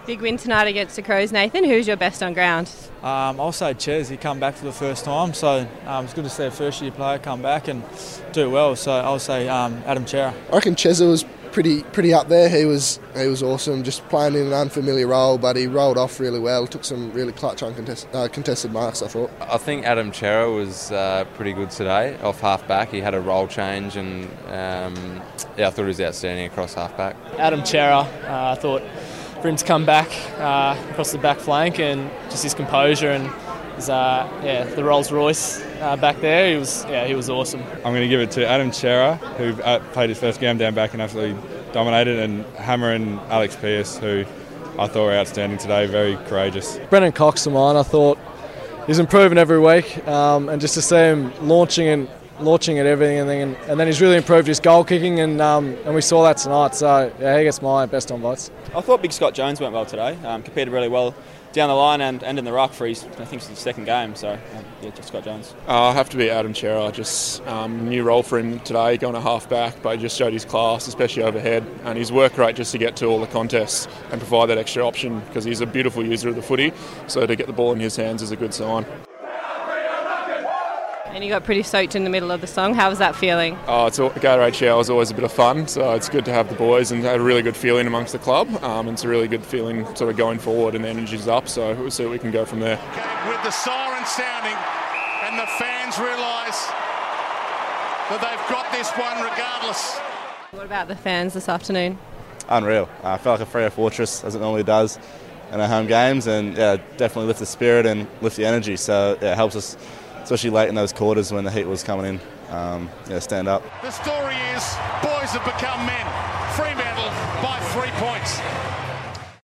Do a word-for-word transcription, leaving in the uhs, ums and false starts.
Big win tonight against the Crows, Nathan. Who's your best on ground? Um, I'll say Ches. He come back for the first time, so um, it's good to see a first-year player come back and do well. So I'll say um, Adam Cerra. I reckon Cheza was pretty pretty up there. He was he was awesome, just playing in an unfamiliar role, but he rolled off really well. Took some really clutch uncontested uh, contested marks, I thought. I think Adam Cerra was uh, pretty good today off half back. He had a role change, and um, yeah, I thought he was outstanding across half back. Adam Cerra, uh, I thought for him to come back uh, across the back flank and just his composure and his, uh, yeah, the Rolls Royce uh, back there, he was yeah he was awesome. I'm going to give it to Adam Cerra, who played his first game down back and absolutely dominated, and Hammer and Alex Pearce, who I thought were outstanding today, very courageous. Brennan Cox, mine, I thought he's improving every week, um, and just to see him launching and launching at everything, and then, and then he's really improved his goal kicking, and um, and we saw that tonight. So yeah, he gets my best on votes. I thought Big Scott Jones went well today. Um, competed really well down the line and, and in the ruck for his, I think it's his second game. So um, yeah, just Scott Jones. Uh, I'll have to be Adam Cerra. Just um, new role for him today, going to half back, but he just showed his class, especially overhead, and his work rate just to get to all the contests and provide that extra option, because he's a beautiful user of the footy. So to get the ball in his hands is a good sign. And you got pretty soaked in the middle of the song. How was that feeling? Oh, it's a Gatorade shower is always a bit of fun, so it's good to have the boys and had a really good feeling amongst the club. Um, it's a really good feeling sort of going forward, and the energy's up, so we'll see what we can go from there. With the siren sounding and the fans realise that they've got this one regardless. What about the fans this afternoon? Unreal. I uh, felt like a Freo fortress, as it normally does in our home games, and yeah, definitely lift the spirit and lift the energy, so yeah, it helps us, especially late in those quarters when the heat was coming in. Um, yeah, stand up. The story is boys have become men. Fremantle by three points.